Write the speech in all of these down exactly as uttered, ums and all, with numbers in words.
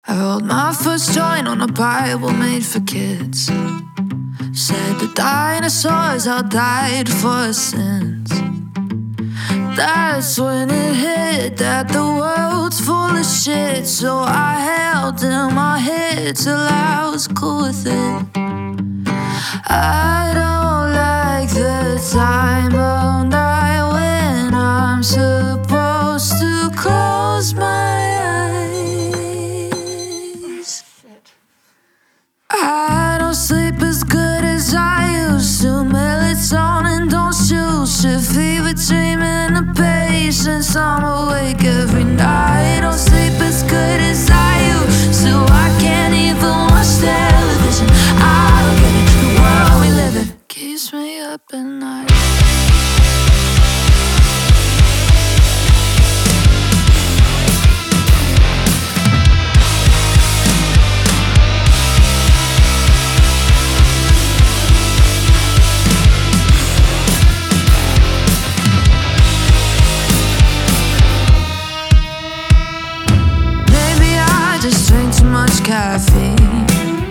I rolled my first joint on a Bible made for kids. Said the dinosaurs all died for our sins. That's when it hit that the world's full of shit. So I held in my head till I was cool with it. I don't like the time of night when I'm supposed to close my eyes. I don't sleep as good as I used to. Melatonin don't shoot shit. Fever dreaming of patience. I'm awake every night. Don't sleep as good as I used to. I can't even watch television. I don't get it. The world we live in keeps me up at night. Just drink too much caffeine.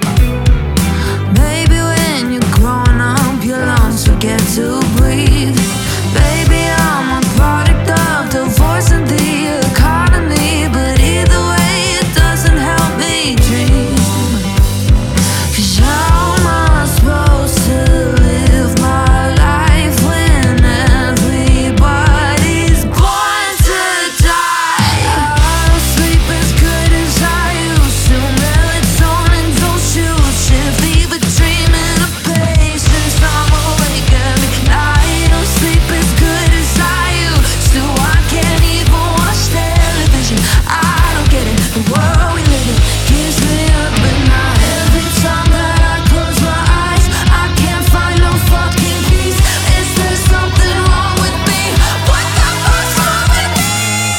Maybe when you're growing up, your lungs forget to breathe. Baby, I'm a product of divorce and the economy, but either way, it doesn't help me dream. 'Cause how am I supposed to live my life when everybody's born to die? I don't sleep as good as I used to. Melatonin don't shoot shit. Fever dreaming of patience. I'm awake every night. Don't sleep as good as I used to. I can't even watch television. I don't get it. The world we live in keeps me up at night. Every time that I close my eyes, I can't find no fucking peace. Is there something wrong with me? What the fuck's wrong with me?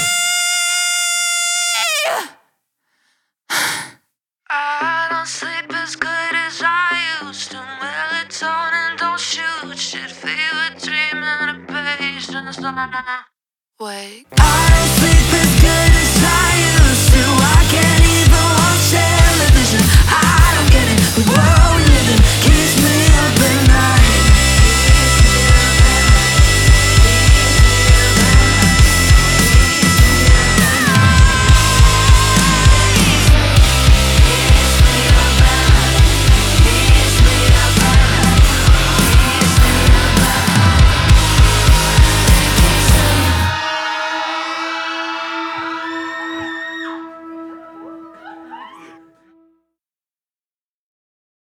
I don't sleep as good as I used to. Melatonin don't shoot shit. Fever dreaming of patience. Wait, I don't sleep as